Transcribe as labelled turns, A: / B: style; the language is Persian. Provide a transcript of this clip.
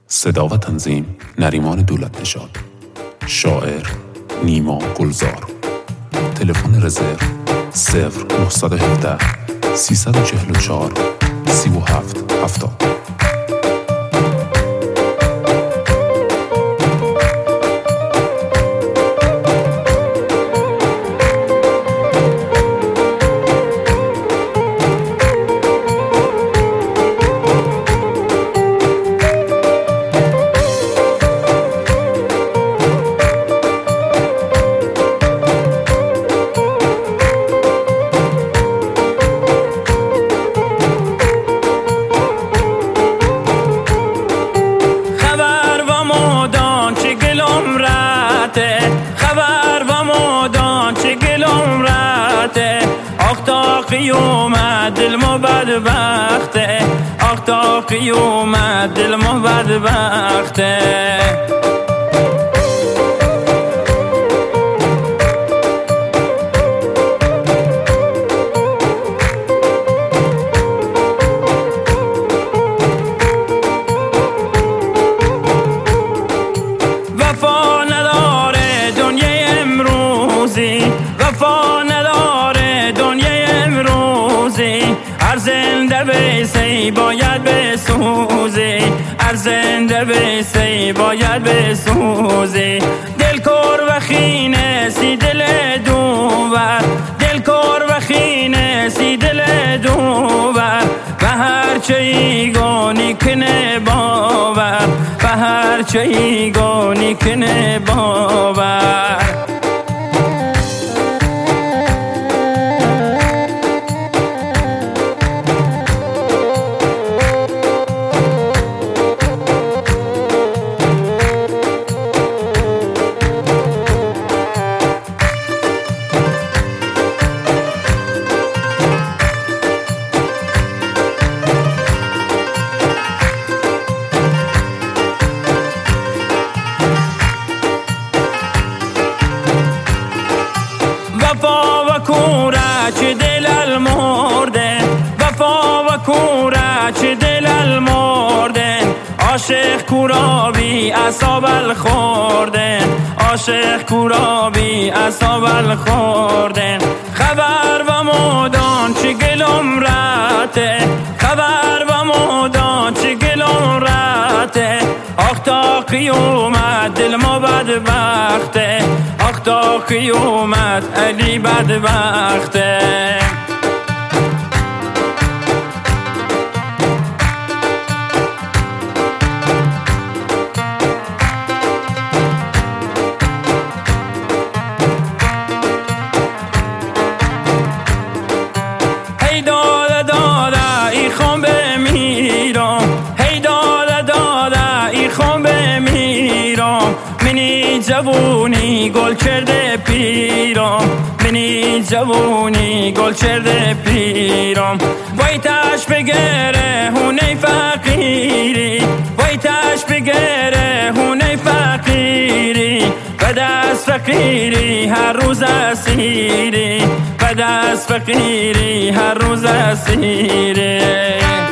A: صدا و تنظیم نریمان دولت‌نژاد. شاعر نیما گلزار. تلفن رزرو 0917 344 3770.
B: خبر و مادان چه گلم رته آخ تا قیومت دل ما بدبخته آخ تا قیومت دل ما بدبخته وفا نداره دنیای امروزی هر زنده بیسی باید بسوزی هر زنده بیسی باید بسوزی دل کر و خینه سی دل دوبر دل کر و خینه سی دل دوبر و هر چی گانی کنه باور و هر چی گانی کنه باور وفا و کوره چه دل المردن وفا و کوره چه دل المردن عاشق کورابی اصاب الخوردن عاشق کورابی اصاب الخوردن خبر و مادان چه گلم رته خبر و مادان چه گلم رته آخ تا قیومت دل ما بدبخته آخ تا قیومت علی بدبخته هی داده داده ای خون بمیرم هی داده داده ای خون بمیرم منی جوونی گل کرده پیرم منی جوونی گل کرده پیرم وای تاش بگره هونه فقیری وای تاش بگره هونه فقیری به دست فقیری هر روز اسیری به دست فقیری هر روز اسیری